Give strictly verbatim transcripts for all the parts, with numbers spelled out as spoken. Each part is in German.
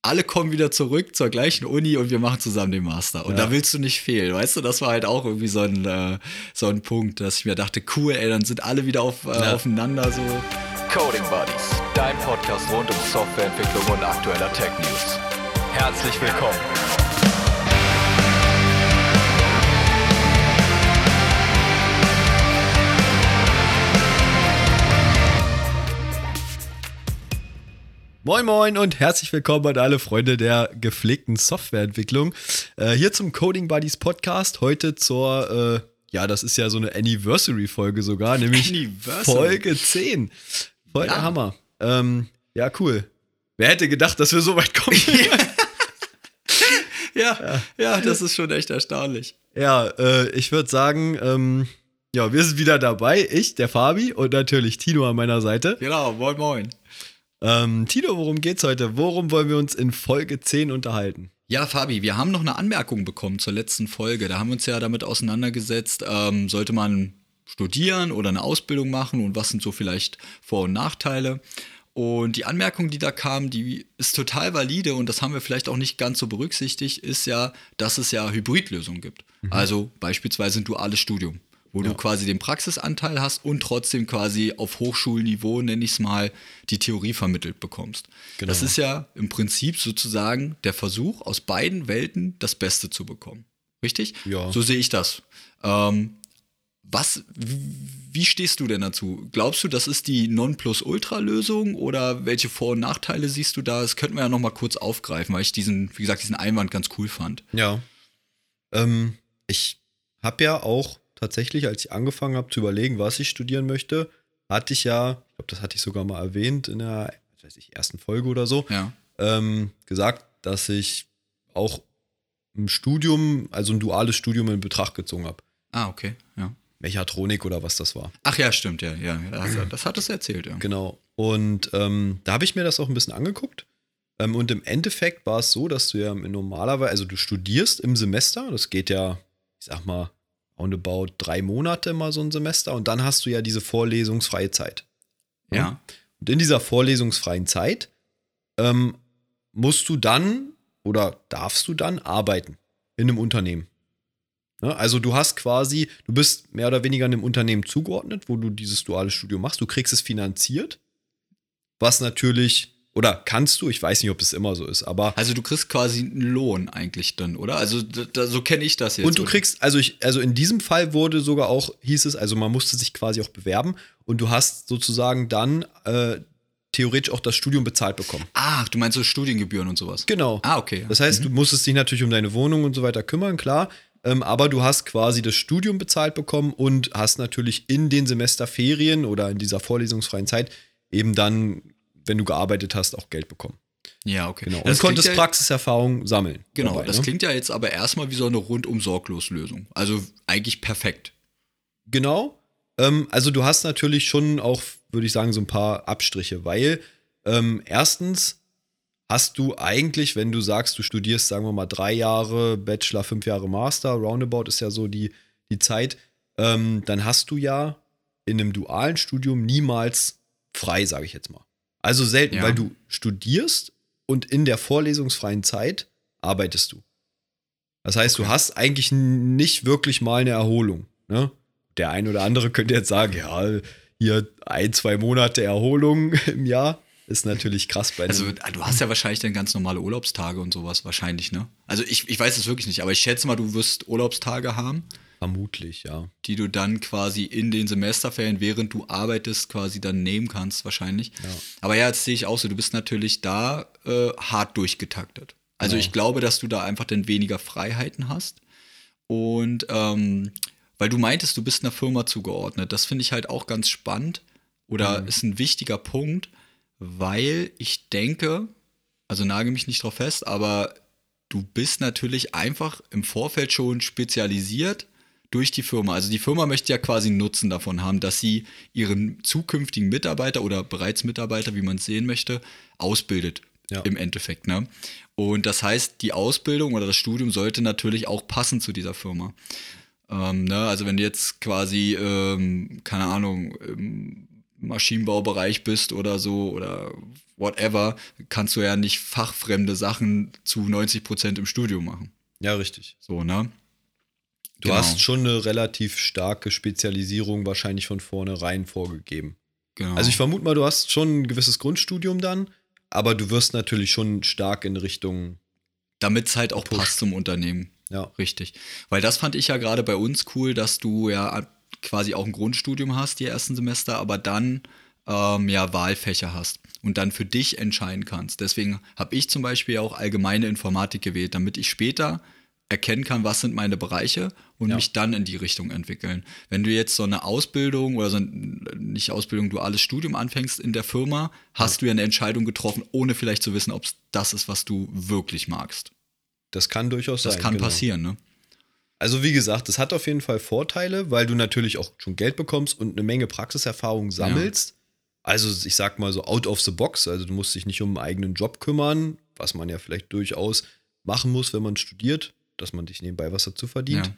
alle kommen wieder zurück zur gleichen Uni und wir machen zusammen den Master. Und ja. da willst du nicht fehlen, weißt du? Das war halt auch irgendwie so ein, äh, so ein Punkt, dass ich mir dachte, cool, ey, dann sind alle wieder auf, äh, ja. aufeinander so. Coding Buddies, dein Podcast rund um Softwareentwicklung und aktueller Tech News. Herzlich willkommen. Moin Moin und herzlich willkommen an alle Freunde der gepflegten Softwareentwicklung. Äh, hier zum Coding Buddies Podcast, heute zur, äh, ja, das ist ja so eine Anniversary-Folge sogar, nämlich Anniversary. Folge zehn. Voll ja. der Hammer. Ähm, ja, cool. Wer hätte gedacht, dass wir so weit kommen? ja, ja, ja, das ist schon echt erstaunlich. Ja, äh, ich würde sagen, ähm, ja, wir sind wieder dabei. Ich, der Fabi und natürlich Tino an meiner Seite. Genau, moin moin. Ähm, Tino, worum geht's heute? Worum wollen wir uns in Folge zehn unterhalten? Ja, Fabi, wir haben noch eine Anmerkung bekommen zur letzten Folge. Da haben wir uns ja damit auseinandergesetzt, ähm, sollte man studieren oder eine Ausbildung machen und was sind so vielleicht Vor- und Nachteile. Und die Anmerkung, die da kam, die ist total valide und das haben wir vielleicht auch nicht ganz so berücksichtigt, ist ja, dass es ja Hybridlösungen gibt. Mhm. Also beispielsweise ein duales Studium, wo ja. du quasi den Praxisanteil hast und trotzdem quasi auf Hochschulniveau, nenne ich es mal, die Theorie vermittelt bekommst. Genau. Das ist ja im Prinzip sozusagen der Versuch, aus beiden Welten das Beste zu bekommen. Richtig? Ja. So sehe ich das. Ähm, was, wie stehst du denn dazu? Glaubst du, das ist die Nonplusultra-Lösung oder welche Vor- und Nachteile siehst du da? Das könnten wir ja noch mal kurz aufgreifen, weil ich diesen, wie gesagt, diesen Einwand ganz cool fand. Ja. Ähm, ich habe ja auch tatsächlich, als ich angefangen habe zu überlegen, was ich studieren möchte, hatte ich ja, ich glaube, das hatte ich sogar mal erwähnt in der was weiß ich, ersten Folge oder so, ja. ähm, gesagt, dass ich auch ein Studium, also ein duales Studium in Betracht gezogen habe. Ah, okay, ja. Mechatronik oder was das war. Ach ja, stimmt, ja, ja. Das, das hattest du erzählt, ja. Genau. Und ähm, da habe ich mir das auch ein bisschen angeguckt. Ähm, und im Endeffekt war es so, dass du ja normalerweise, also du studierst im Semester, das geht ja, ich sag mal, roundabout drei Monate mal so ein Semester und dann hast du ja diese vorlesungsfreie Zeit. Ja. ja. Und in dieser vorlesungsfreien Zeit ähm, musst du dann oder darfst du dann arbeiten in einem Unternehmen. Ja, also du hast quasi, du bist mehr oder weniger einem Unternehmen zugeordnet, wo du dieses duale Studium machst. Du kriegst es finanziert, was natürlich, oder kannst du, ich weiß nicht, ob das immer so ist, aber. Also du kriegst quasi einen Lohn eigentlich dann, oder? Also da, so kenne ich das jetzt. Und du oder? kriegst, also ich, also in diesem Fall wurde sogar auch, hieß es, also man musste sich quasi auch bewerben und du hast sozusagen dann äh, theoretisch auch das Studium bezahlt bekommen. Ah, du meinst so Studiengebühren und sowas? Genau. Ah, okay. Das heißt, mhm. du musstest dich natürlich um deine Wohnung und so weiter kümmern, klar. Ähm, aber du hast quasi das Studium bezahlt bekommen und hast natürlich in den Semesterferien oder in dieser vorlesungsfreien Zeit eben dann, wenn du gearbeitet hast, auch Geld bekommen. Ja, okay. Genau. Und das konntest ja, Praxiserfahrung sammeln. Genau, dabei, das ne? klingt ja jetzt aber erstmal wie so eine rundum sorglos Lösung. Also eigentlich perfekt. Genau. Ähm, also du hast natürlich schon auch, würde ich sagen, so ein paar Abstriche, weil ähm, erstens hast du eigentlich, wenn du sagst, du studierst, sagen wir mal, drei Jahre Bachelor, fünf Jahre Master, roundabout ist ja so die, die Zeit, ähm, dann hast du ja in einem dualen Studium niemals frei, sage ich jetzt mal. Also selten, ja. weil du studierst und in der vorlesungsfreien Zeit arbeitest du. Das heißt, okay. du hast eigentlich nicht wirklich mal eine Erholung. Ne? Der ein oder andere könnte jetzt sagen, ja, hier ein, zwei Monate Erholung im Jahr. Ist natürlich krass bei Also du hast ja wahrscheinlich dann ganz normale Urlaubstage und sowas wahrscheinlich, ne? Also ich, ich weiß es wirklich nicht, aber ich schätze mal, du wirst Urlaubstage haben. Vermutlich, ja. Die du dann quasi in den Semesterferien, während du arbeitest, quasi dann nehmen kannst wahrscheinlich. Ja. Aber ja, das sehe ich auch so, du bist natürlich da äh, hart durchgetaktet. Also genau. ich glaube, dass du da einfach dann weniger Freiheiten hast. Und ähm, weil du meintest, du bist einer Firma zugeordnet, das finde ich halt auch ganz spannend oder mhm. ist ein wichtiger Punkt, weil ich denke, also nagel mich nicht drauf fest, aber du bist natürlich einfach im Vorfeld schon spezialisiert durch die Firma. Also die Firma möchte ja quasi einen Nutzen davon haben, dass sie ihren zukünftigen Mitarbeiter oder bereits Mitarbeiter, wie man es sehen möchte, ausbildet ja. im Endeffekt. Ne? Und das heißt, die Ausbildung oder das Studium sollte natürlich auch passen zu dieser Firma. Ähm, ne? Also wenn du jetzt quasi, ähm, keine Ahnung, ähm, Maschinenbaubereich bist oder so oder whatever, kannst du ja nicht fachfremde Sachen zu neunzig Prozent im Studium machen. Ja, richtig. So, ne? Du genau. hast schon eine relativ starke Spezialisierung wahrscheinlich von vornherein vorgegeben. Genau. Also ich vermute mal, du hast schon ein gewisses Grundstudium dann, aber du wirst natürlich schon stark in Richtung... Damit es halt auch Push. passt zum Unternehmen. Ja. Richtig. Weil das fand ich ja gerade bei uns cool, dass du ja quasi auch ein Grundstudium hast, die ersten Semester, aber dann ähm, ja Wahlfächer hast und dann für dich entscheiden kannst. Deswegen habe ich zum Beispiel auch allgemeine Informatik gewählt, damit ich später erkennen kann, was sind meine Bereiche und ja. mich dann in die Richtung entwickeln. Wenn du jetzt so eine Ausbildung oder so ein, nicht Ausbildung, duales Studium anfängst in der Firma, hast ja. du ja eine Entscheidung getroffen, ohne vielleicht zu wissen, ob es das ist, was du wirklich magst. Das kann durchaus sein. Das kann genau. passieren, ne? Also wie gesagt, das hat auf jeden Fall Vorteile, weil du natürlich auch schon Geld bekommst und eine Menge Praxiserfahrung sammelst. Ja. Also ich sag mal so out of the box, also du musst dich nicht um einen eigenen Job kümmern, was man ja vielleicht durchaus machen muss, wenn man studiert, dass man dich nebenbei was dazu verdient.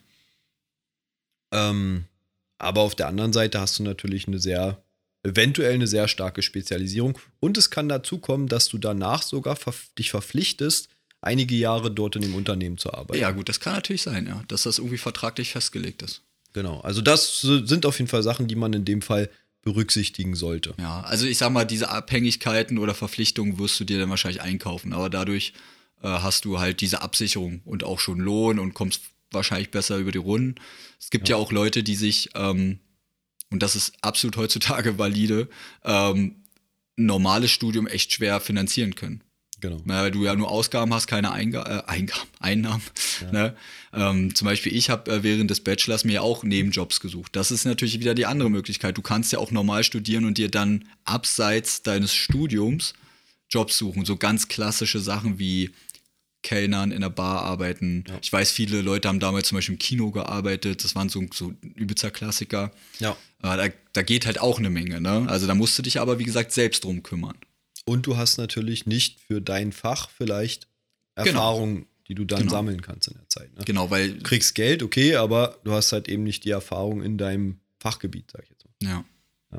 Ja. Ähm, aber auf der anderen Seite hast du natürlich eine sehr, eventuell eine sehr starke Spezialisierung und es kann dazu kommen, dass du danach sogar verf- dich verpflichtest, einige Jahre dort in dem Unternehmen zu arbeiten. Ja gut, das kann natürlich sein, ja, dass das irgendwie vertraglich festgelegt ist. Genau, also das sind auf jeden Fall Sachen, die man in dem Fall berücksichtigen sollte. Ja, also ich sag mal, diese Abhängigkeiten oder Verpflichtungen wirst du dir dann wahrscheinlich einkaufen, aber dadurch äh, hast du halt diese Absicherung und auch schon Lohn und kommst wahrscheinlich besser über die Runden. Es gibt ja, ja auch Leute, die sich, ähm, und das ist absolut heutzutage valide, ähm, ein normales Studium echt schwer finanzieren können. Genau. Weil du ja nur Ausgaben hast, keine Einga- äh, Eingaben, Einnahmen. Ja. Ne? Ähm, zum Beispiel, ich habe äh, während des Bachelors mir auch Nebenjobs gesucht. Das ist natürlich wieder die andere Möglichkeit. Du kannst ja auch normal studieren und dir dann abseits deines Studiums Jobs suchen. So ganz klassische Sachen wie Kellnern in der Bar arbeiten. Ja. Ich weiß, viele Leute haben damals zum Beispiel im Kino gearbeitet. Das waren so, so ein übelster Klassiker. Ja. Äh, da, da geht halt auch eine Menge. Ne? Also da musst du dich aber, wie gesagt, selbst drum kümmern. Und du hast natürlich nicht für dein Fach vielleicht Erfahrungen, genau. die du dann genau. sammeln kannst in der Zeit. Ne? Genau, weil du kriegst Geld, okay, aber du hast halt eben nicht die Erfahrung in deinem Fachgebiet, sag ich jetzt mal. Ja. Ja,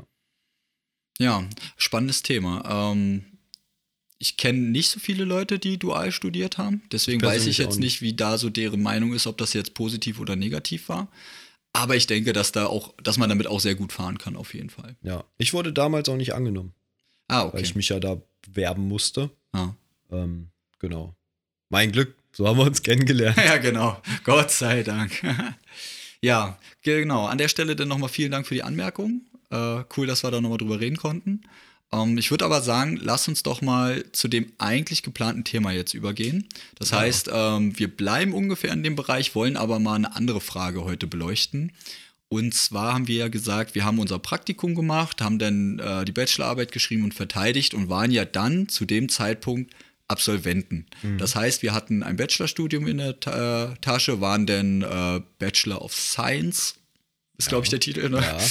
ja spannendes Thema. Ähm, ich kenne nicht so viele Leute, die dual studiert haben. Deswegen weiß ich jetzt nicht, wie da so deren Meinung ist, ob das jetzt positiv oder negativ war. Aber ich denke, dass da auch, dass man damit auch sehr gut fahren kann, auf jeden Fall. Ja, ich wurde damals auch nicht angenommen. Ah, okay. Weil ich mich ja da bewerben musste. Ah. Ähm, genau. Mein Glück, so haben wir uns kennengelernt. Ja, genau. Gott sei Dank. Ja, genau. An der Stelle dann nochmal vielen Dank für die Anmerkung. Äh, cool, dass wir da nochmal drüber reden konnten. Ähm, ich würde aber sagen, lass uns doch mal zu dem eigentlich geplanten Thema jetzt übergehen. Das ja. heißt, ähm, wir bleiben ungefähr in dem Bereich, wollen aber mal eine andere Frage heute beleuchten. Und zwar haben wir ja gesagt, wir haben unser Praktikum gemacht, haben dann äh, die Bachelorarbeit geschrieben und verteidigt und waren ja dann zu dem Zeitpunkt Absolventen. Mhm. Das heißt, wir hatten ein Bachelorstudium in der Ta- äh, Tasche, waren dann äh, Bachelor of Science, ist ja. glaube ich der Titel, ne? Ja.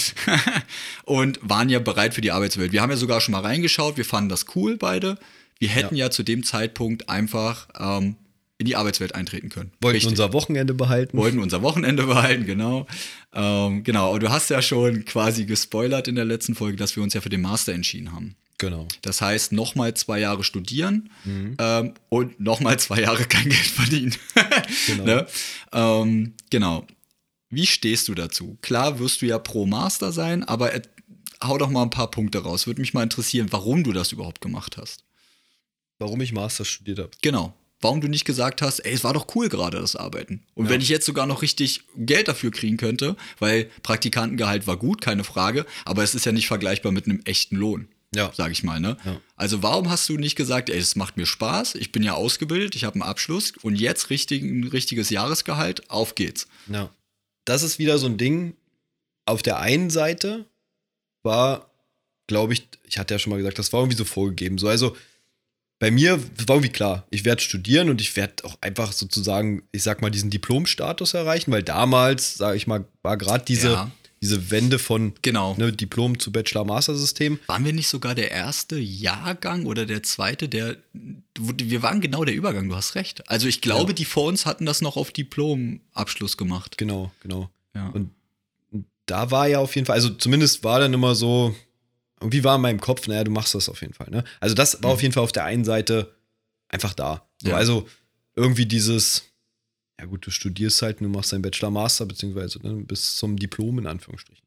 Und waren ja bereit für die Arbeitswelt. Wir haben ja sogar schon mal reingeschaut, wir fanden das cool beide. Wir hätten ja, ja zu dem Zeitpunkt einfach ähm, in die Arbeitswelt eintreten können. Wollten Richtig. unser Wochenende behalten. Wollten unser Wochenende behalten, genau. Ähm, genau, aber du hast ja schon quasi gespoilert in der letzten Folge, dass wir uns ja für den Master entschieden haben. Genau. Das heißt, nochmal zwei Jahre studieren mhm. ähm, und nochmal zwei Jahre kein Geld verdienen. Genau. Ne? ähm, genau. Wie stehst du dazu? Klar wirst du ja pro Master sein, aber äh, hau doch mal ein paar Punkte raus. Würde mich mal interessieren, warum du das überhaupt gemacht hast. Warum ich Master studiert habe. Genau. Warum du nicht gesagt hast, ey, es war doch cool gerade, das Arbeiten. Und ja. wenn ich jetzt sogar noch richtig Geld dafür kriegen könnte, weil Praktikantengehalt war gut, keine Frage, aber es ist ja nicht vergleichbar mit einem echten Lohn, ja. sag ich mal. Ne? Ja. Also warum hast du nicht gesagt, ey, es macht mir Spaß, ich bin ja ausgebildet, ich habe einen Abschluss und jetzt richtig, ein richtiges Jahresgehalt, auf geht's. Ja. Das ist wieder so ein Ding, auf der einen Seite war, glaube ich, ich hatte ja schon mal gesagt, das war irgendwie so vorgegeben. So, also bei mir war irgendwie klar, ich werde studieren und ich werde auch einfach sozusagen, ich sag mal, diesen Diplomstatus erreichen, weil damals, sage ich mal, war gerade diese, ja. diese Wende von genau. ne, Diplom zu Bachelor-Master-System. Waren wir nicht sogar der erste Jahrgang oder der zweite, der, wir waren genau der Übergang, du hast recht. Also ich glaube, ja. die vor uns hatten das noch auf Diplomabschluss gemacht. Genau, genau. Ja. Und da war ja auf jeden Fall, also zumindest war dann immer so, irgendwie war in meinem Kopf, naja, du machst das auf jeden Fall. Ne? Also das war Mhm. auf jeden Fall auf der einen Seite einfach da. So, Ja. Also irgendwie dieses, ja gut, du studierst halt, du machst deinen Bachelor, Master, beziehungsweise ne, bis zum Diplom in Anführungsstrichen.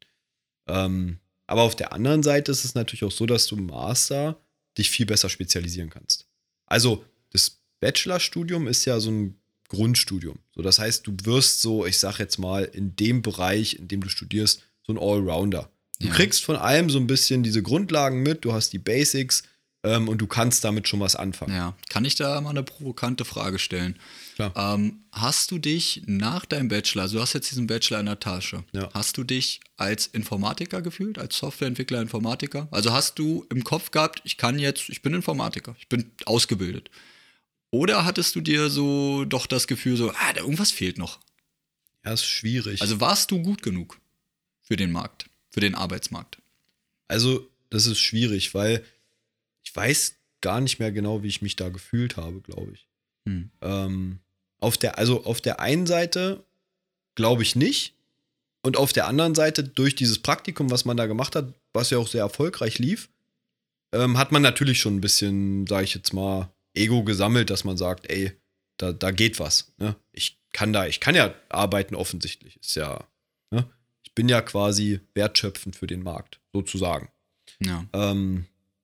Ähm, aber auf der anderen Seite ist es natürlich auch so, dass du im Master dich viel besser spezialisieren kannst. Also das Bachelorstudium ist ja so ein Grundstudium. So, das heißt, du wirst so, ich sag jetzt mal, in dem Bereich, in dem du studierst, so ein Allrounder. Du Ja. kriegst von allem so ein bisschen diese Grundlagen mit, du hast die Basics ähm, und du kannst damit schon was anfangen. Ja, kann ich da mal eine provokante Frage stellen? Klar. Ähm, hast du dich nach deinem Bachelor, also du hast jetzt diesen Bachelor in der Tasche, Ja. hast du dich als Informatiker gefühlt, als Softwareentwickler, Informatiker? Also hast du im Kopf gehabt, ich kann jetzt, ich bin Informatiker, ich bin ausgebildet. Oder hattest du dir so doch das Gefühl so, ah, da irgendwas fehlt noch? Ja, ist schwierig. Also warst du gut genug für den Markt, für den Arbeitsmarkt? Also, das ist schwierig, weil ich weiß gar nicht mehr genau, wie ich mich da gefühlt habe, glaube ich. Hm. Ähm, auf der, also auf der einen Seite glaube ich nicht. Und auf der anderen Seite, durch dieses Praktikum, was man da gemacht hat, was ja auch sehr erfolgreich lief, ähm, hat man natürlich schon ein bisschen, sage ich jetzt mal, Ego gesammelt, dass man sagt, ey, da, da geht was. Ne? Ich kann da, ich kann ja arbeiten offensichtlich. Ist ja, ne? Ich bin ja quasi wertschöpfend für den Markt, sozusagen. Ja. Ähm,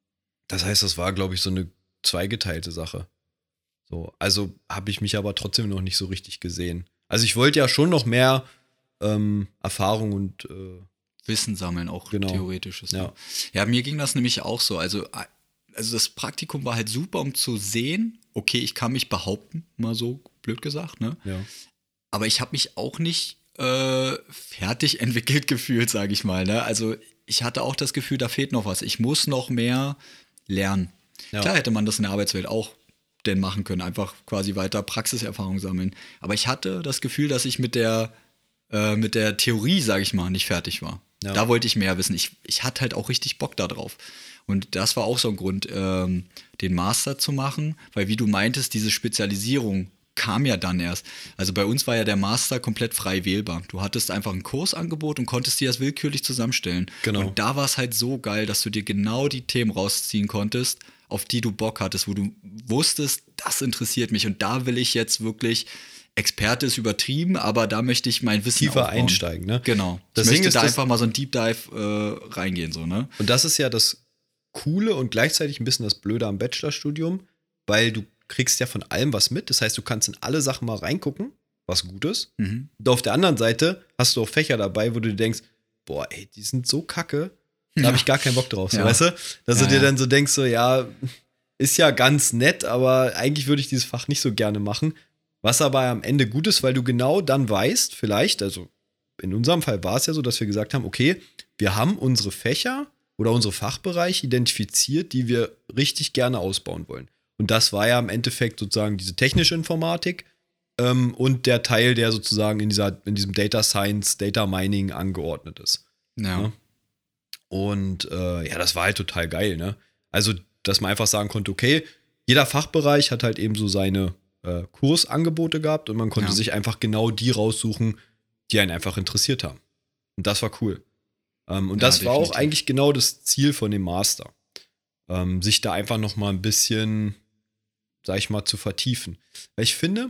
das heißt, das war, glaube ich, so eine zweigeteilte Sache. So, also habe ich mich aber trotzdem noch nicht so richtig gesehen. Also ich wollte ja schon noch mehr ähm, Erfahrung und äh, Wissen sammeln, auch Genau. theoretisches. Ja. Ja. ja, mir ging das nämlich auch so. Also, also das Praktikum war halt super, um zu sehen, okay, ich kann mich behaupten, mal so blöd gesagt, ne? ja. Aber ich habe mich auch nicht äh, fertig entwickelt gefühlt, sage ich mal. Ne? Also ich hatte auch das Gefühl, da fehlt noch was. Ich muss noch mehr lernen. Ja. Klar hätte man das in der Arbeitswelt auch denn machen können, einfach quasi weiter Praxiserfahrung sammeln. Aber ich hatte das Gefühl, dass ich mit der, äh, mit der Theorie, sage ich mal, nicht fertig war. Ja. Da wollte ich mehr wissen. Ich, ich hatte halt auch richtig Bock da drauf. Und das war auch so ein Grund, ähm, den Master zu machen, weil wie du meintest, diese Spezialisierung kam ja dann erst. Also bei uns war ja der Master komplett frei wählbar. Du hattest einfach ein Kursangebot und konntest dir das willkürlich zusammenstellen. Genau. Und da war es halt so geil, dass du dir genau die Themen rausziehen konntest, auf die du Bock hattest, wo du wusstest, das interessiert mich und da will ich jetzt wirklich, Experte ist übertrieben, aber da möchte ich mein Wissen Tiefer aufbauen. einsteigen, ne? Genau. Das ich Ding möchte ist, da das- einfach mal so ein Deep Dive äh, reingehen, so, ne? Und das ist ja das Coole und gleichzeitig ein bisschen das Blöde am Bachelorstudium, weil du kriegst ja von allem was mit. Das heißt, du kannst in alle Sachen mal reingucken, was gut ist. Mhm. Und auf der anderen Seite hast du auch Fächer dabei, wo du dir denkst, boah, ey, die sind so kacke, da Ja. habe ich gar keinen Bock drauf. So, Ja. weißt du? Dass Ja, du dir ja. dann so denkst, so, ja, ist ja ganz nett, aber eigentlich würde ich dieses Fach nicht so gerne machen. Was aber am Ende gut ist, weil du genau dann weißt, vielleicht, also in unserem Fall war es ja so, dass wir gesagt haben, okay, wir haben unsere Fächer oder unsere Fachbereiche identifiziert, die wir richtig gerne ausbauen wollen. Und das war ja im Endeffekt sozusagen diese technische Informatik ähm, und der Teil, der sozusagen in, dieser, in diesem Data Science, Data Mining angeordnet ist. Ja. Ja. Und äh, ja, das war halt total geil, ne? Also, dass man einfach sagen konnte, okay, jeder Fachbereich hat halt eben so seine äh, Kursangebote gehabt und man konnte Ja. sich einfach genau die raussuchen, die einen einfach interessiert haben. Und das war cool. Ähm, und Ja, das war auch definitiv. eigentlich genau das Ziel von dem Master. Ähm, sich da einfach noch mal ein bisschen, sag ich mal, zu vertiefen. Weil ich finde,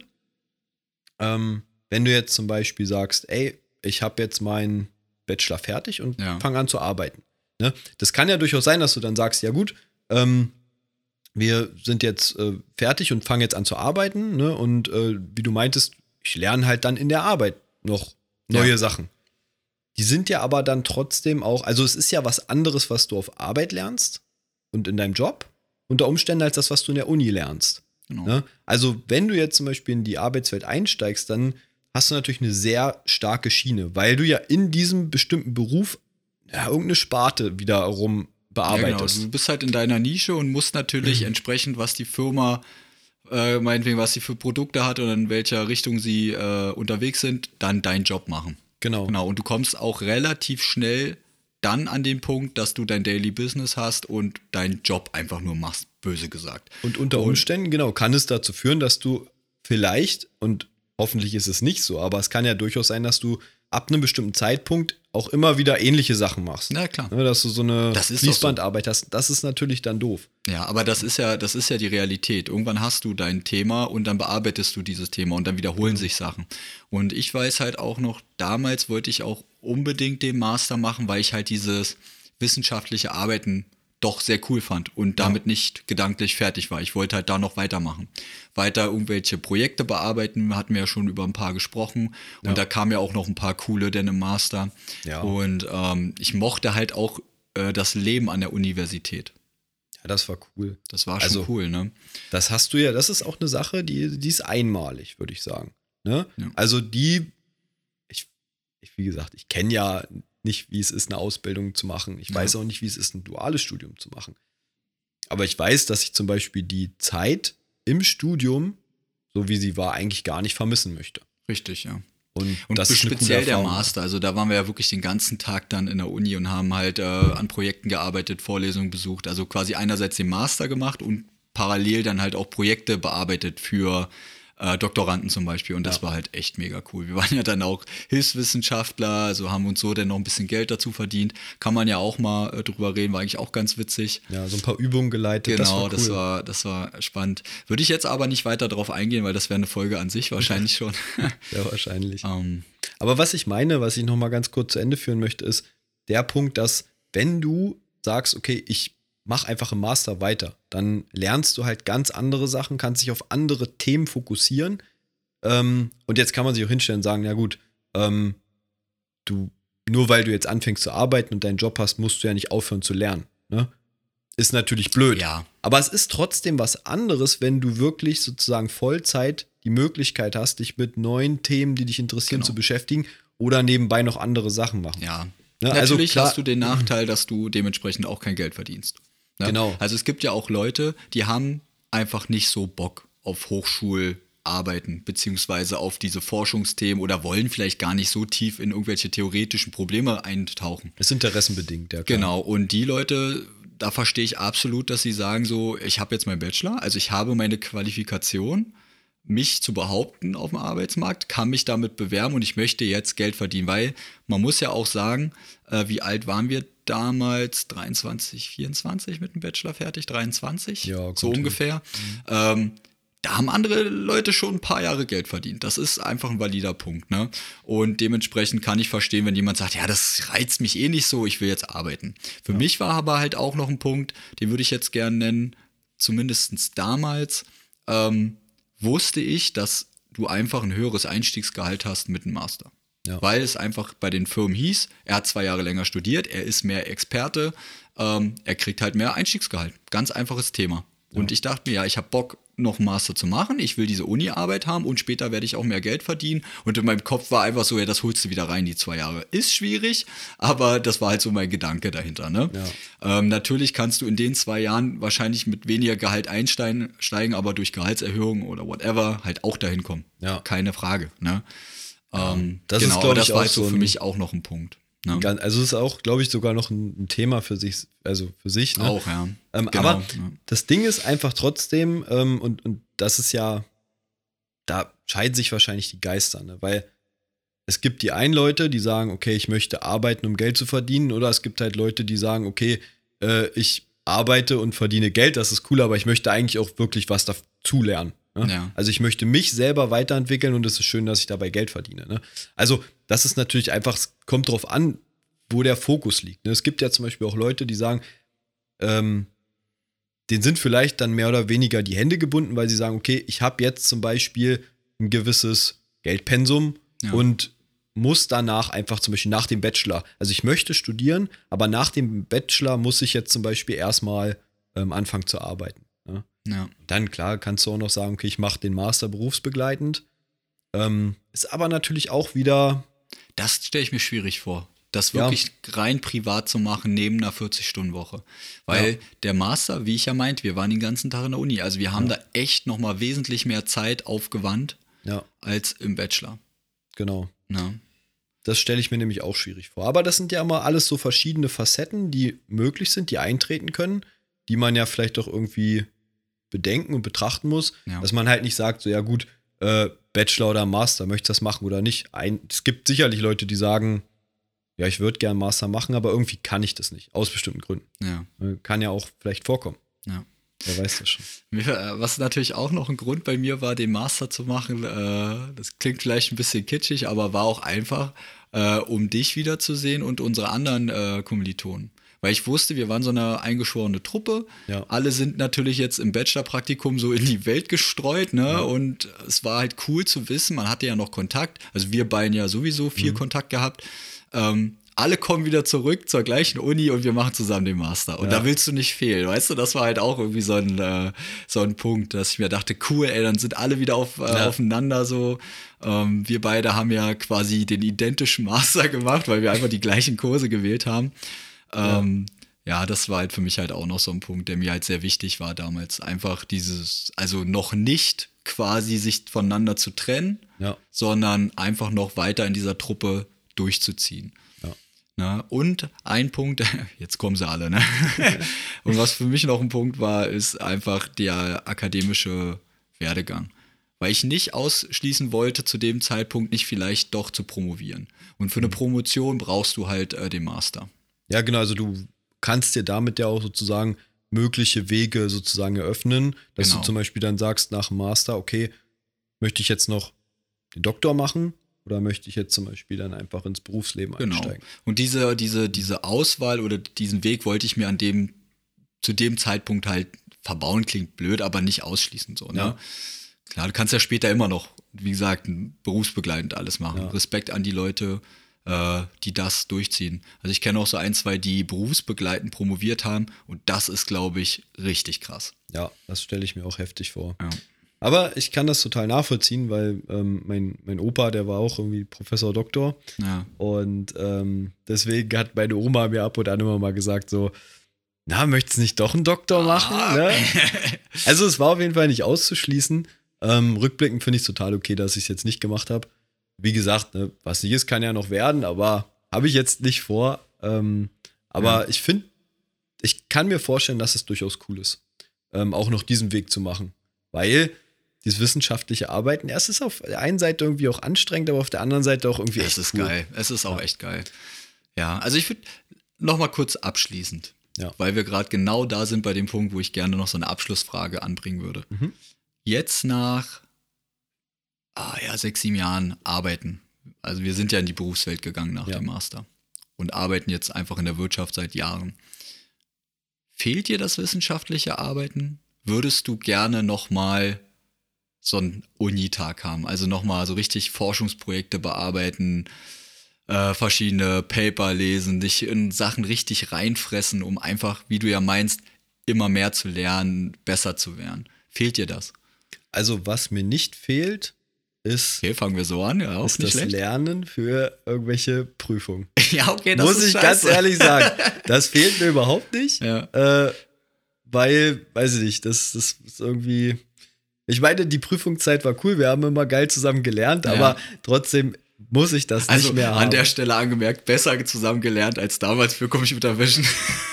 ähm, wenn du jetzt zum Beispiel sagst, ey, ich habe jetzt meinen Bachelor fertig und Ja. fange an zu arbeiten. Ne? Das kann ja durchaus sein, dass du dann sagst, ja gut, ähm, wir sind jetzt äh, fertig und fangen jetzt an zu arbeiten. Ne? Und äh, wie du meintest, ich lerne halt dann in der Arbeit noch neue Ja. Sachen. Die sind ja aber dann trotzdem auch, also es ist ja was anderes, was du auf Arbeit lernst und in deinem Job unter Umständen als das, was du in der Uni lernst. Genau. Ne? Also wenn du jetzt zum Beispiel in die Arbeitswelt einsteigst, dann hast du natürlich eine sehr starke Schiene, weil du ja in diesem bestimmten Beruf ja, irgendeine Sparte wiederum Ja, genau. bearbeitest. Du bist halt in deiner Nische und musst natürlich Mhm. entsprechend, was die Firma, äh, meinetwegen, was sie für Produkte hat oder in welcher Richtung sie äh, unterwegs sind, dann deinen Job machen. Genau. Genau. Und du kommst auch relativ schnell dann an den Punkt, dass du dein Daily Business hast und deinen Job einfach nur machst, böse gesagt. Und unter Und- Umständen, genau, kann es dazu führen, dass du vielleicht, und hoffentlich ist es nicht so, aber es kann ja durchaus sein, dass du ab einem bestimmten Zeitpunkt auch immer wieder ähnliche Sachen machst. Ja, klar. Ne, dass du so eine Das ist Fließbandarbeit hast, das ist natürlich dann doof. Ja, aber das ist ja, das ist ja die Realität. Irgendwann hast du dein Thema und dann bearbeitest du dieses Thema und dann wiederholen sich Sachen. Und ich weiß halt auch noch, damals wollte ich auch unbedingt den Master machen, weil ich halt dieses wissenschaftliche Arbeiten doch sehr cool fand und damit ja. nicht gedanklich fertig war. Ich wollte halt da noch weitermachen. Weiter irgendwelche Projekte bearbeiten, hatten wir ja schon über ein paar gesprochen und ja. da kamen ja auch noch ein paar coole denn im Master. Ja. Und ähm, ich mochte halt auch äh, das Leben an der Universität. Ja, das war cool. Das war schon also, cool, ne? Das hast du ja, das ist auch eine Sache, die, die ist einmalig, würde ich sagen. Ne? Ja. Also die, ich, ich, wie gesagt, ich kenne ja nicht, wie es ist, eine Ausbildung zu machen. Ich ja. weiß auch nicht, wie es ist, ein duales Studium zu machen. Aber ich weiß, dass ich zum Beispiel die Zeit im Studium, so wie sie war, eigentlich gar nicht vermissen möchte. Richtig, ja. Und, und das ist speziell der Master, also da waren wir ja wirklich den ganzen Tag dann in der Uni und haben halt äh, an Projekten gearbeitet, Vorlesungen besucht, also quasi einerseits den Master gemacht und parallel dann halt auch Projekte bearbeitet für äh, Doktoranden zum Beispiel und das ja. war halt echt mega cool. Wir waren ja dann auch Hilfswissenschaftler, also haben uns so dann noch ein bisschen Geld dazu verdient, kann man ja auch mal äh, drüber reden, war eigentlich auch ganz witzig. Ja, so ein paar Übungen geleitet. Genau, das war, cool. das war, das war spannend. Würde ich jetzt aber nicht weiter drauf eingehen, weil das wäre eine Folge an sich wahrscheinlich schon. Ja, wahrscheinlich. um, aber was ich meine, was ich noch mal ganz kurz zu Ende führen möchte, ist der Punkt, dass wenn du sagst, okay, ich mach einfach im Master weiter, dann lernst du halt ganz andere Sachen, kannst dich auf andere Themen fokussieren. Ähm, und jetzt kann man sich auch hinstellen und sagen, ja gut, ähm, du, nur weil du jetzt anfängst zu arbeiten und deinen Job hast, musst du ja nicht aufhören zu lernen. Ne? Ist natürlich blöd. Ja. Aber es ist trotzdem was anderes, wenn du wirklich sozusagen Vollzeit die Möglichkeit hast, dich mit neuen Themen, die dich interessieren, genau. zu beschäftigen oder nebenbei noch andere Sachen machen. Ja. Ne? Natürlich also klar, hast du den Nachteil, dass du dementsprechend auch kein Geld verdienst. Ne? Genau. Also es gibt ja auch Leute, die haben einfach nicht so Bock auf Hochschularbeiten beziehungsweise auf diese Forschungsthemen oder wollen vielleicht gar nicht so tief in irgendwelche theoretischen Probleme eintauchen. Das ist interessenbedingt, ja. Klar. Genau, und die Leute, da verstehe ich absolut, dass sie sagen so, ich habe jetzt meinen Bachelor, also ich habe meine Qualifikation, mich zu behaupten auf dem Arbeitsmarkt, kann mich damit bewerben und ich möchte jetzt Geld verdienen, weil man muss ja auch sagen, äh, wie alt waren wir damals? dreiundzwanzig, vierundzwanzig mit dem Bachelor fertig? dreiundzwanzig? Ja, so ungefähr. Mhm. Ähm, da haben andere Leute schon ein paar Jahre Geld verdient. Das ist einfach ein valider Punkt, ne? Und dementsprechend kann ich verstehen, wenn jemand sagt, ja, das reizt mich eh nicht so, ich will jetzt arbeiten. Für ja. mich war aber halt auch noch ein Punkt, den würde ich jetzt gerne nennen, zumindest damals, ähm, wusste ich, dass du einfach ein höheres Einstiegsgehalt hast mit dem Master. Ja. Weil es einfach bei den Firmen hieß, er hat zwei Jahre länger studiert, er ist mehr Experte, ähm, er kriegt halt mehr Einstiegsgehalt. Ganz einfaches Thema. Ja. Und ich dachte mir, ja, ich habe Bock, noch einen Master zu machen, ich will diese Uni-Arbeit haben und später werde ich auch mehr Geld verdienen. Und in meinem Kopf war einfach so, ja, das holst du wieder rein, die zwei Jahre. Ist schwierig, aber das war halt so mein Gedanke dahinter. Ne? Ja. Ähm, natürlich kannst du in den zwei Jahren wahrscheinlich mit weniger Gehalt einsteigen, steigen, aber durch Gehaltserhöhung oder whatever halt auch dahin kommen. Ja. Keine Frage. Ne? Ja. Ähm, das genau, ist, glaube ich, das war auch so so für ein, mich auch noch ein Punkt. Ne? Also es ist auch, glaube ich, sogar noch ein Thema für sich, also für sich. Ne? Auch, ja. Ähm, genau, aber ja. das Ding ist einfach trotzdem, ähm, und, und das ist ja, da scheiden sich wahrscheinlich die Geister, ne? Weil es gibt die einen Leute, die sagen, okay, ich möchte arbeiten, um Geld zu verdienen, oder es gibt halt Leute, die sagen, okay, äh, ich arbeite und verdiene Geld, das ist cool, aber ich möchte eigentlich auch wirklich was dazu lernen. Ne? Ja. Also ich möchte mich selber weiterentwickeln und es ist schön, dass ich dabei Geld verdiene. Ne? Also das ist natürlich einfach, es kommt drauf an, wo der Fokus liegt. Ne? Es gibt ja zum Beispiel auch Leute, die sagen, ähm, denen sind vielleicht dann mehr oder weniger die Hände gebunden, weil sie sagen, okay, ich habe jetzt zum Beispiel ein gewisses Geldpensum ja. und muss danach einfach zum Beispiel nach dem Bachelor, also ich möchte studieren, aber nach dem Bachelor muss ich jetzt zum Beispiel erstmal ähm, anfangen zu arbeiten. Ne? Ja. Dann, klar, kannst du auch noch sagen, okay, ich mache den Master berufsbegleitend. Ähm, ist aber natürlich auch wieder... Das stelle ich mir schwierig vor. Das wirklich ja. rein privat zu machen neben einer vierzig-Stunden-Woche. Weil ja. der Master, wie ich ja meinte, wir waren den ganzen Tag in der Uni. Also wir haben ja. da echt noch mal wesentlich mehr Zeit aufgewandt ja. als im Bachelor. Genau. Ja. Das stelle ich mir nämlich auch schwierig vor. Aber das sind ja immer alles so verschiedene Facetten, die möglich sind, die eintreten können, die man ja vielleicht doch irgendwie bedenken und betrachten muss. Ja. Dass man halt nicht sagt, so ja gut, äh, Bachelor oder Master, möchtest du das machen oder nicht? Ein, es gibt sicherlich Leute, die sagen, ja, ich würde gerne Master machen, aber irgendwie kann ich das nicht, aus bestimmten Gründen. Ja. Kann ja auch vielleicht vorkommen. Ja. Wer weiß das schon. Was natürlich auch noch ein Grund bei mir war, den Master zu machen, äh, das klingt vielleicht ein bisschen kitschig, aber war auch einfach, äh, um dich wiederzusehen und unsere anderen äh, Kommilitonen. Weil ich wusste, wir waren so eine eingeschworene Truppe. Ja. Alle sind natürlich jetzt im Bachelorpraktikum so in die Welt gestreut, ne? Ja. Und es war halt cool zu wissen, man hatte ja noch Kontakt. Also wir beiden ja sowieso viel mhm. Kontakt gehabt. Ähm, alle kommen wieder zurück zur gleichen Uni und wir machen zusammen den Master. Und ja. da willst du nicht fehlen, weißt du? Das war halt auch irgendwie so ein, äh, so ein Punkt, dass ich mir dachte, cool, ey, dann sind alle wieder auf, äh, ja. aufeinander so. Ähm, wir beide haben ja quasi den identischen Master gemacht, weil wir einfach die gleichen Kurse gewählt haben. Ähm, ja. ja, das war halt für mich halt auch noch so ein Punkt, der mir halt sehr wichtig war damals. Einfach dieses, also noch nicht quasi sich voneinander zu trennen, ja. sondern einfach noch weiter in dieser Truppe durchzuziehen. Ja. Na, und ein Punkt, jetzt kommen sie alle, ne? Und was für mich noch ein Punkt war, ist einfach der akademische Werdegang. Weil ich nicht ausschließen wollte, zu dem Zeitpunkt nicht vielleicht doch zu promovieren. Und für eine Promotion brauchst du halt äh, den Master. Ja, genau, also du kannst dir damit ja auch sozusagen mögliche Wege sozusagen eröffnen, dass genau. du zum Beispiel dann sagst nach dem Master, okay, möchte ich jetzt noch den Doktor machen oder möchte ich jetzt zum Beispiel dann einfach ins Berufsleben genau. einsteigen? Und diese, diese, diese Auswahl oder diesen Weg wollte ich mir an dem, zu dem Zeitpunkt halt verbauen, klingt blöd, aber nicht ausschließen so, ne? Ja. Klar, du kannst ja später immer noch, wie gesagt, berufsbegleitend alles machen. Ja. Respekt an die Leute, die das durchziehen. Also ich kenne auch so ein, zwei, die berufsbegleitend promoviert haben und das ist, glaube ich, richtig krass. Ja, das stelle ich mir auch heftig vor. Ja. Aber ich kann das total nachvollziehen, weil ähm, mein, mein Opa, der war auch irgendwie Professor Doktor ja. und ähm, deswegen hat meine Oma mir ab und an immer mal gesagt so, na, möchtest du nicht doch einen Doktor machen? Ah. Ne? Also es war auf jeden Fall nicht auszuschließen. Ähm, rückblickend finde ich es total okay, dass ich es jetzt nicht gemacht habe. Wie gesagt, ne, was nicht ist, kann ja noch werden, aber habe ich jetzt nicht vor. Ähm, aber ja. ich finde, ich kann mir vorstellen, dass es durchaus cool ist, ähm, auch noch diesen Weg zu machen. Weil dieses wissenschaftliche Arbeiten, ja, es ist auf der einen Seite irgendwie auch anstrengend, aber auf der anderen Seite auch irgendwie echt echt cool. Es ist geil. Es ist auch echt geil. Ja, also ich würde noch mal kurz abschließend, ja. weil wir gerade genau da sind bei dem Punkt, wo ich gerne noch so eine Abschlussfrage anbringen würde. Mhm. Jetzt nach Ah ja, sechs, sieben Jahren arbeiten. Also wir sind ja in die Berufswelt gegangen nach ja. dem Master und arbeiten jetzt einfach in der Wirtschaft seit Jahren. Fehlt dir das wissenschaftliche Arbeiten? Würdest du gerne nochmal so einen Unitag haben? Also nochmal so richtig Forschungsprojekte bearbeiten, äh, verschiedene Paper lesen, dich in Sachen richtig reinfressen, um einfach, wie du ja meinst, immer mehr zu lernen, besser zu werden. Fehlt dir das? Also was mir nicht fehlt, ist, okay, fangen wir so an, ja, auch ist nicht das schlecht. Lernen für irgendwelche Prüfungen. Ja, okay, das Muss ist ich scheiße. ganz ehrlich sagen, das fehlt mir überhaupt nicht, ja. äh, weil, weiß ich nicht, das, das ist irgendwie, ich meine, die Prüfungszeit war cool, wir haben immer geil zusammen gelernt, ja. aber trotzdem muss ich das also nicht mehr haben. An der Stelle angemerkt, besser zusammen gelernt als damals für Computer Vision.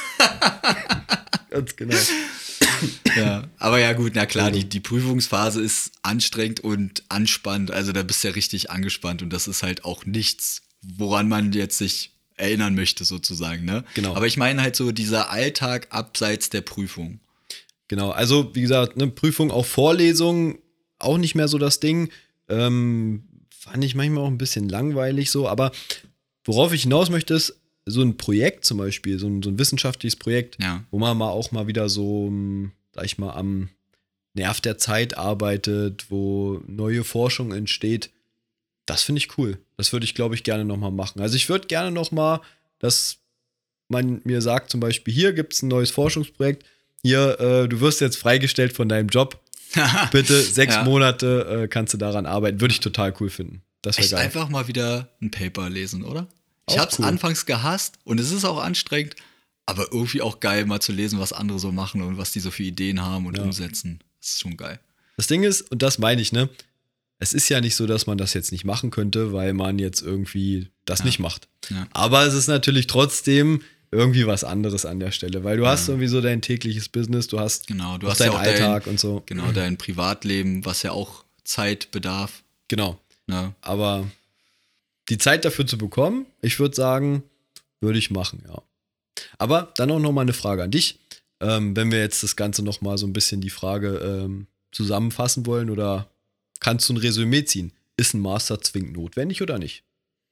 Ganz genau. Ja, aber ja gut, na klar, die, die Prüfungsphase ist anstrengend und anspannend, also da bist du ja richtig angespannt und das ist halt auch nichts, woran man jetzt sich erinnern möchte sozusagen, ne? Genau. Aber ich meine halt so dieser Alltag abseits der Prüfung. Genau, also wie gesagt, ne, Prüfung, auch Vorlesungen, auch nicht mehr so das Ding, ähm, fand ich manchmal auch ein bisschen langweilig so, aber worauf ich hinaus möchte ist, so ein Projekt zum Beispiel, so ein, so ein wissenschaftliches Projekt, ja. wo man mal auch mal wieder so, sag ich mal, am Nerv der Zeit arbeitet, wo neue Forschung entsteht, das finde ich cool. Das würde ich, glaube ich, gerne nochmal machen. Also ich würde gerne nochmal, dass man mir sagt, zum Beispiel, hier gibt es ein neues Forschungsprojekt, hier, äh, du wirst jetzt freigestellt von deinem Job, bitte sechs ja. Monate äh, kannst du daran arbeiten. Würde ich total cool finden. Das wäre geil. Einfach mal wieder ein Paper lesen, oder? Ich Auch hab's cool. anfangs gehasst und es ist auch anstrengend, aber irgendwie auch geil, mal zu lesen, was andere so machen und was die so für Ideen haben und ja. umsetzen. Das ist schon geil. Das Ding ist, und das meine ich, ne, es ist ja nicht so, dass man das jetzt nicht machen könnte, weil man jetzt irgendwie das ja. nicht macht. Ja. Aber es ist natürlich trotzdem irgendwie was anderes an der Stelle, weil du ja. hast irgendwie so dein tägliches Business, du hast, genau, du auch hast deinen ja auch Alltag dein, und so. Genau, dein Privatleben, was ja auch Zeit bedarf. Genau. Ja. Aber die Zeit dafür zu bekommen, ich würde sagen, würde ich machen, ja. Aber dann auch noch mal eine Frage an dich. Ähm, wenn wir jetzt das Ganze noch mal so ein bisschen die Frage ähm, zusammenfassen wollen oder kannst du ein Resümee ziehen? Ist ein Master zwingend notwendig oder nicht?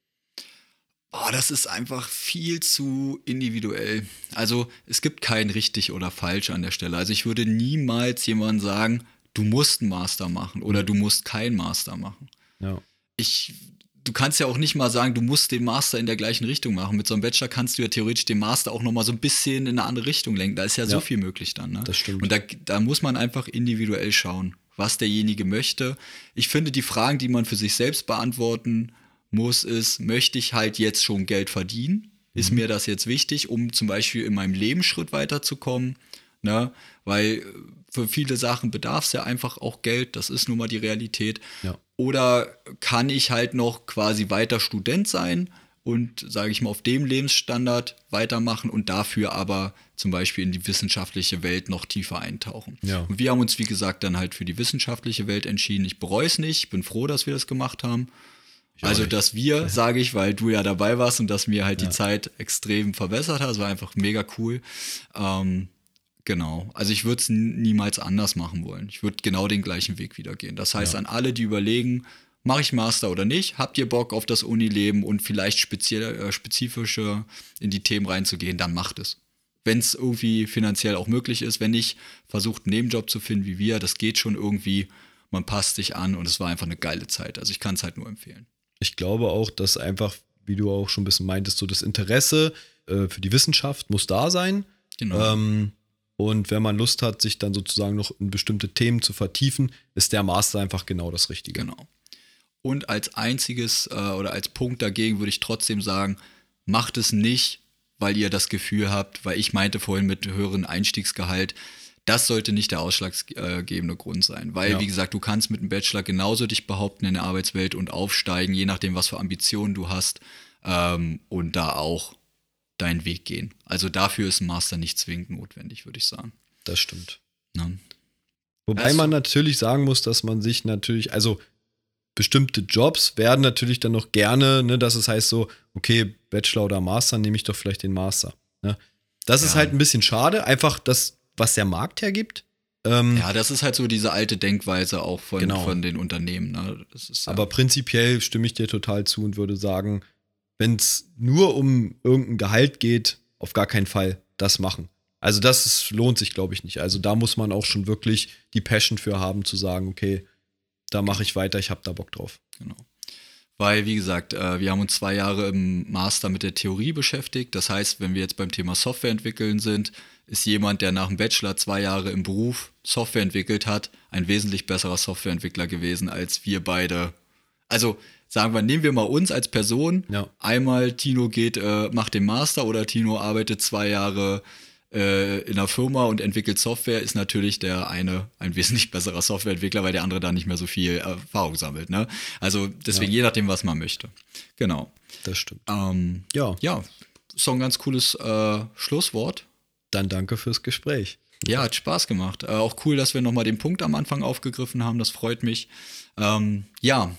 Boah, das ist einfach viel zu individuell. Also es gibt kein richtig oder falsch an der Stelle. Also ich würde niemals jemandem sagen, du musst einen Master machen oder du musst keinen Master machen. Ja. Ich, du kannst ja auch nicht mal sagen, du musst den Master in der gleichen Richtung machen. Mit so einem Bachelor kannst du ja theoretisch den Master auch noch mal so ein bisschen in eine andere Richtung lenken. Da ist ja, ja. so viel möglich dann. Ne? Das stimmt. Und da, da muss man einfach individuell schauen, was derjenige möchte. Ich finde, die Fragen, die man für sich selbst beantworten muss, ist, möchte ich halt jetzt schon Geld verdienen? Ist mhm. mir das jetzt wichtig, um zum Beispiel in meinem Lebensschritt weiterzukommen? Ne? Weil für viele Sachen bedarf es ja einfach auch Geld, das ist nun mal die Realität. Ja. Oder kann ich halt noch quasi weiter Student sein und, sage ich mal, auf dem Lebensstandard weitermachen und dafür aber zum Beispiel in die wissenschaftliche Welt noch tiefer eintauchen. Ja. Und wir haben uns, wie gesagt, dann halt für die wissenschaftliche Welt entschieden. Ich bereue es nicht, ich bin froh, dass wir das gemacht haben. Also, dass wir, ja. sage ich, weil du ja dabei warst und dass mir halt ja. die Zeit extrem verbessert hat. Das war einfach mega cool. Ähm, genau. Also, ich würde es n- niemals anders machen wollen. Ich würde genau den gleichen Weg wieder gehen. Das heißt, ja. an alle, die überlegen, mache ich Master oder nicht? Habt ihr Bock auf das Unileben und vielleicht speziell, äh, spezifischer in die Themen reinzugehen? Dann macht es. Wenn es irgendwie finanziell auch möglich ist. Wenn nicht, versucht einen Nebenjob zu finden wie wir. Das geht schon irgendwie. Man passt sich an und es war einfach eine geile Zeit. Also, ich kann es halt nur empfehlen. Ich glaube auch, dass einfach, wie du auch schon ein bisschen meintest, so das Interesse äh, für die Wissenschaft muss da sein. Genau. Ähm, und wenn man Lust hat, sich dann sozusagen noch in bestimmte Themen zu vertiefen, ist der Master einfach genau das Richtige. Genau. Und als einziges äh, oder als Punkt dagegen würde ich trotzdem sagen, macht es nicht, weil ihr das Gefühl habt, weil ich meinte vorhin mit höheren Einstiegsgehalt, das sollte nicht der ausschlaggebende Grund sein. Weil, ja. wie gesagt, du kannst mit einem Bachelor genauso dich behaupten in der Arbeitswelt und aufsteigen, je nachdem, was für Ambitionen du hast, ähm, und da auch deinen Weg gehen. Also dafür ist ein Master nicht zwingend notwendig, würde ich sagen. Das stimmt. Ja. Wobei also, man natürlich sagen muss, dass man sich natürlich, also bestimmte Jobs werden natürlich dann noch gerne, ne, dass es heißt so, okay, Bachelor oder Master, nehme ich doch vielleicht den Master. Ne? Das ja. ist halt ein bisschen schade, einfach das, was der Markt hergibt. Ähm, ja, das ist halt so diese alte Denkweise auch von, genau. von den Unternehmen. Ne? Das ist, ja. Aber prinzipiell stimme ich dir total zu und würde sagen, wenn es nur um irgendein Gehalt geht, auf gar keinen Fall das machen. Also das ist, lohnt sich, glaube ich, nicht. Also da muss man auch schon wirklich die Passion für haben, zu sagen, okay, da mache ich weiter, ich habe da Bock drauf. Genau. Weil, wie gesagt, wir haben uns zwei Jahre im Master mit der Theorie beschäftigt. Das heißt, wenn wir jetzt beim Thema Software entwickeln sind, ist jemand, der nach dem Bachelor zwei Jahre im Beruf Software entwickelt hat, ein wesentlich besserer Softwareentwickler gewesen als wir beide. Also sagen wir, nehmen wir mal uns als Person. Ja. Einmal Tino geht, äh, macht den Master oder Tino arbeitet zwei Jahre äh, in einer Firma und entwickelt Software, ist natürlich der eine ein wesentlich besserer Softwareentwickler, weil der andere da nicht mehr so viel Erfahrung sammelt. Ne? Also deswegen, ja. je nachdem, was man möchte. Genau. Das stimmt. Ähm, ja. Ja, so ein ganz cooles äh, Schlusswort. Dann danke fürs Gespräch. Ja, hat Spaß gemacht. Äh, auch cool, dass wir nochmal den Punkt am Anfang aufgegriffen haben. Das freut mich. Ähm, ja,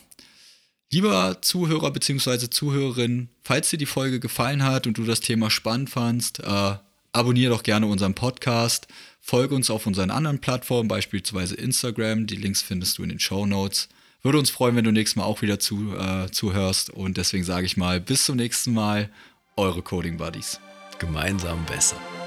lieber Zuhörer bzw. Zuhörerin, falls dir die Folge gefallen hat und du das Thema spannend fandst, äh, abonniere doch gerne unseren Podcast. Folge uns auf unseren anderen Plattformen, beispielsweise Instagram. Die Links findest du in den Shownotes. Würde uns freuen, wenn du nächstes Mal auch wieder zu, äh, zuhörst. Und deswegen sage ich mal, bis zum nächsten Mal. Eure Coding Buddies. Gemeinsam besser.